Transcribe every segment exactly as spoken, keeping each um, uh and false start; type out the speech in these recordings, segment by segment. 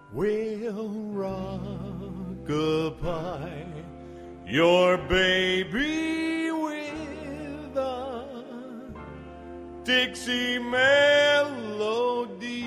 Well, rock-a-bye your baby with a Dixie melody.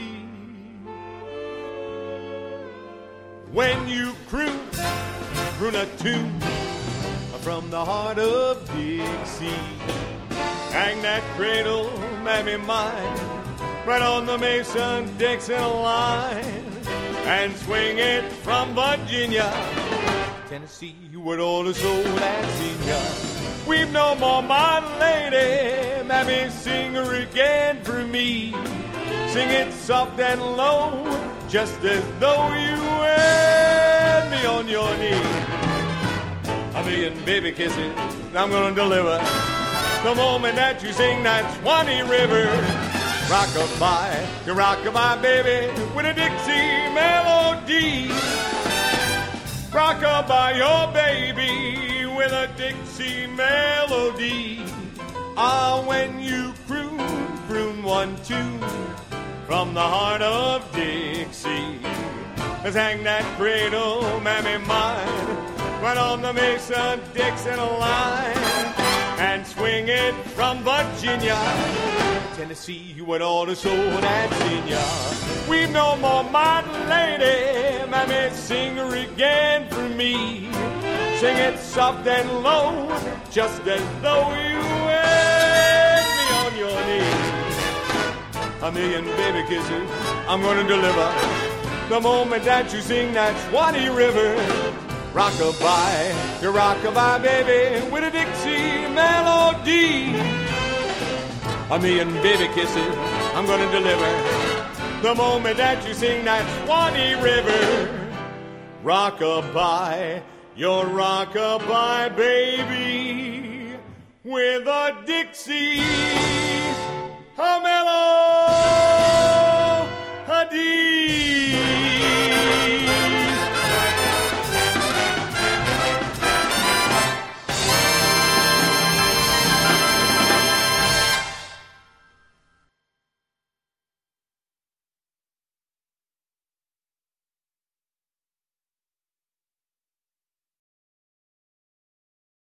When you croon, croon a tune from the heart of Dixie. Hang that cradle, mammy mine, right on the Mason-Dixon line, and swing it from Virginia, Tennessee, with all the soul that's in ya. We've no more, my lady, mammy, sing her again for me. Sing it soft and low, just as though you had me on your knee. A million baby kisses I'm gonna deliver the moment that you sing that Swanee River. Rock-a-bye, you rock-a-bye, baby, with a Dixie melody. Rock-a-bye your baby with a Dixie melody. Ah, when you croon, croon one tune from the heart of Dixie. Let's hang that cradle, mammy mine, right on the Mason-Dixon line, and swing it from Virginia, Tennessee, with all the soul that's in ya. We've no more, my lady, mammy, sing her again for me. Sing it soft and low, just as though you had me on your knee. A million baby kisses I'm gonna deliver the moment that you sing that Swanee River. Rock-a-bye, you rock-a-bye, baby, with a Dixie melody. A million baby kisses I'm gonna deliver the moment that you sing that Swanee River. Rock-a-bye, your rock-a-bye, baby, with a Dixie, a melody.